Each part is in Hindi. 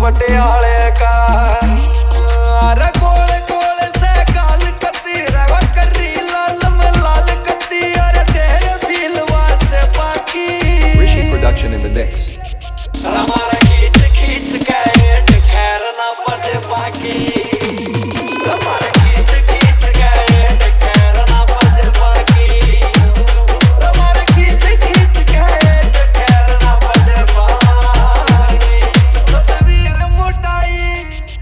पटियाले का। अरे गोल गोल से गाल कती रवा करी लाल में लाल कती। अरे तेरे दिलवा से बाकी Rishi production in the mix. हमारा खींच खींच के खैर ना बजे बाकी। हमारा खींच खींच के खैर ना बजे बाकी। हमारा खींच खींच के खैर ना बजे बाकी। तस्वीर मोटाई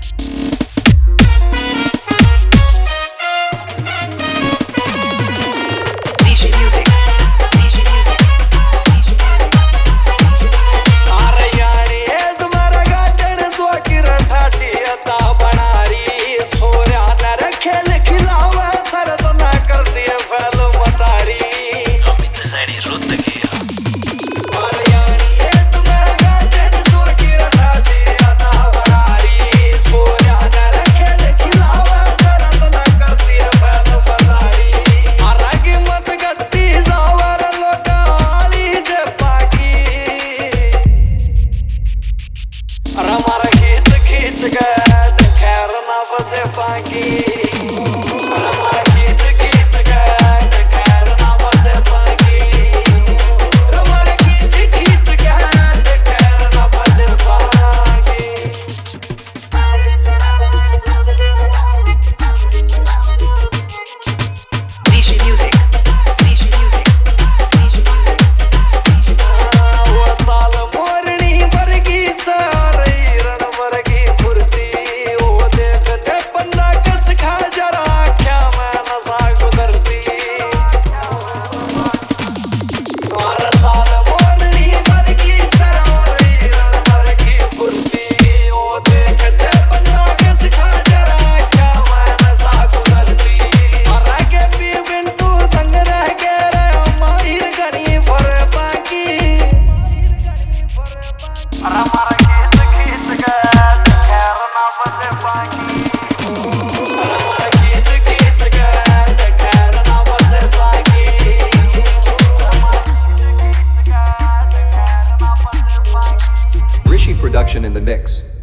DJ Music, DJ Music, DJ Music. अरे यारी तुम्हारा गाजन सो की रठाटी अता बनारी। छोरा नर खेल खिलावा सरद ना कर दिए फैल मतारी। अमित सैनी रुद्ध किया अरे यारी तुम्हारा गाजन सो की रठाटी अता बनारी। छोरा नर खेल खिलावा सरद ना कर दिए फैल मतारी। अरे कीमत गट्टी जावर लोटाली जे पाकी। अरे हमारा खींच खींच के खैर ना बजे बाकी। अरे हमारा खींच खींच के खैर ना बजे बाकी। अरे हमारा खींच खींच के खैर ना बजे बाकी। DJ Music, DJ Music, DJ Music. वो साल मोरनी वर्गी सारी रण वर्गी फुर्ती। वो देखते पन्ना कस खा जरा क्या मैं नशा गुजरती। और साल मोरनी वर्गी सारी रण वर्गी फुर्ती। वो देखते पन्ना कस खा जरा क्या मैं नशा गुजरती। और आगे भी बिंटू तंग रह गए रे माहिर गणी भर बाकी। अरे हमारा खींच खींच के खैर ना बजे बाकी। अरे हमारा खींच खींच के खैर ना बजे बाकी। हमारा खींच खींच के खैर ना बजे बाकी। Rishi production in the mix.